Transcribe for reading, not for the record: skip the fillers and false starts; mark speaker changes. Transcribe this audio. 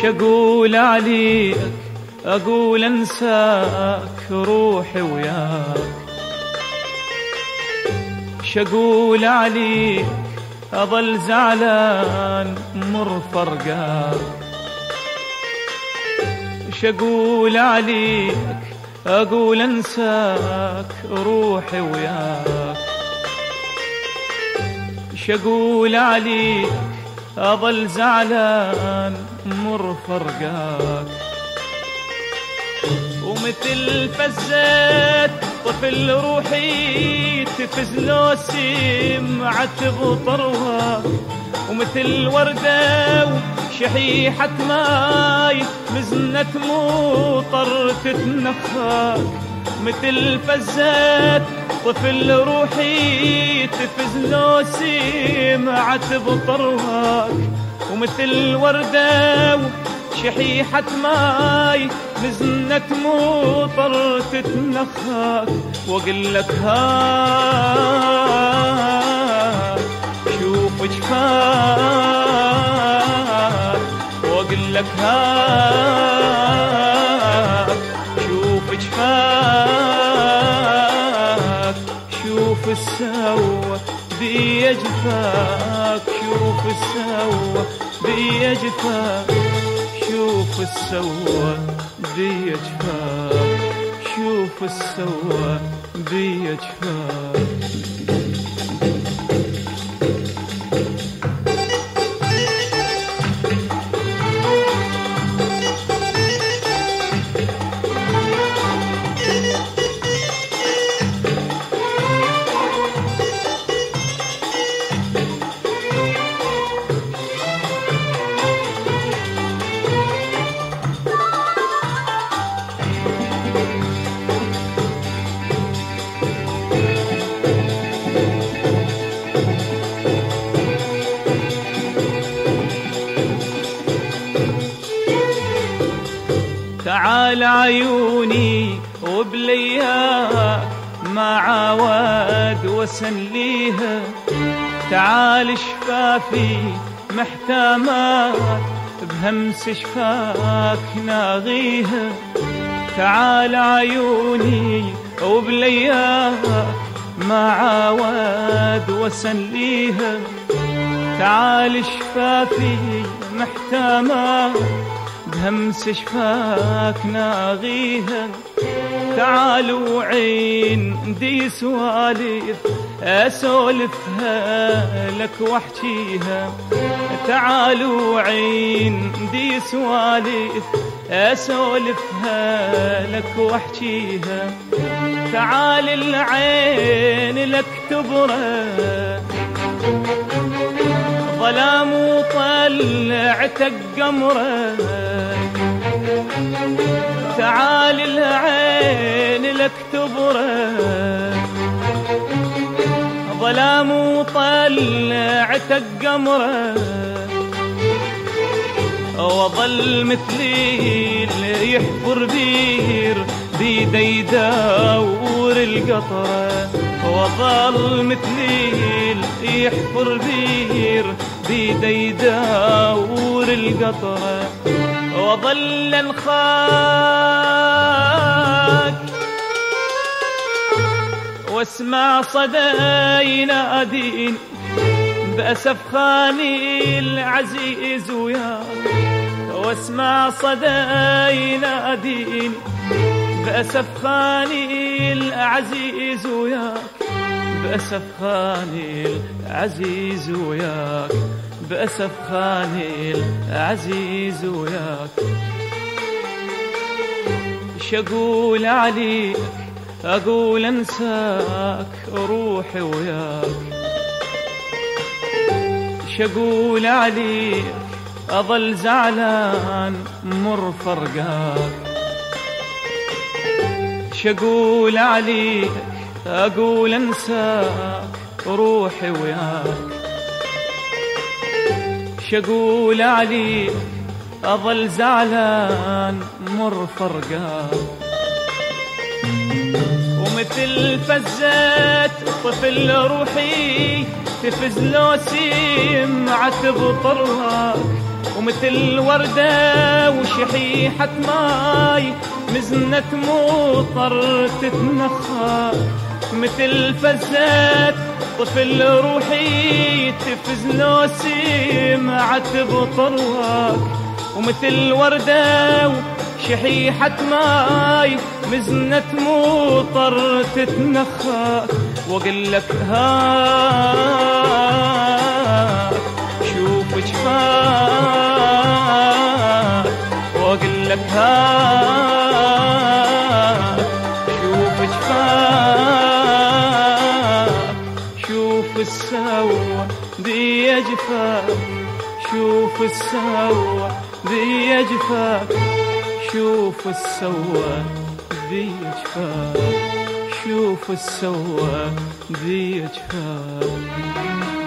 Speaker 1: شقول عليك أقول أنساك روحي وياك، شقول عليك أظل زعلان مر فرقاك، شقول عليك أقول أنساك روحي وياك، شقول عليك أظل زعلان مر فرقاك. ومثل فزات طفل روحي تفز لو سمعت بطرها، ومثل وردة وشحيحة ماي مزنة مطر تتنخاك. مثل فزات طفل روحي تفز لو سمعت بطرها، ومثل وردة شحيحة ماي مزنة مطر تتنخاك. واقول لك هاك شوف جفاك، واقول لك هاك شوف جفاك، شوف السوا بيا جفاك، شوف السوا بيا جفاك، شوف السوا بيا جفاك، شوف السوا بيا جفاك. تعال عيوني وبلياك ما عاود وسنليها، تعال شفافي محتامات بهمس شفاك ناغيها، تعال عيوني وبلياك ما عاود وسنليها، تعال شفافي محتامات بهمس شفاك ناغيها. تعالوا عين دي سوالف أسولفها لك واحكيها، تعالوا عين دي سوالف أسولفها لك واحكيها. تعال العين لك تبرى ظلام وطلعتك قمره، تعال العين لك تبرى ظلام وطلعتك قمره، وظل مثلي اللي يحفر بير بيدي يدور القطره، وظل مثلي اللي يحفر بير بيدي يدور القطره، وظل انخاك واسمع صدى يناديني بأسف خاني العزيز وياك، واسمع صدى يناديني بأسف خاني العزيز وياك، بأسف خاني العزيز وياك، بأسف خاني العزيز وياك. شقول عليك أقول أنساك روحي وياك، شقول عليك أظل زعلان مر فرقاك، شقول عليك أقول أنساك روحي وياك، شقول عليك أظل زعلان مر فرقاك. ومثل فزات طفل روحي تفز لو سمعت بطرها، ومثل وردة وشحيحة ماي مزنة مطر تتنخى، مثل فزات طفل روحي تفز لو سمعت بطرواك، ومثل وردة وشحيحة ماي مزنة مطر تتنخى، واقول لك هاك شوف جفاك، واقول لك هاك شوف جفاك، شوف السوا دي جفاك، شوف السوا دي جفاك، شوف السوا دي جفاك، شوف السوا دي جفاك.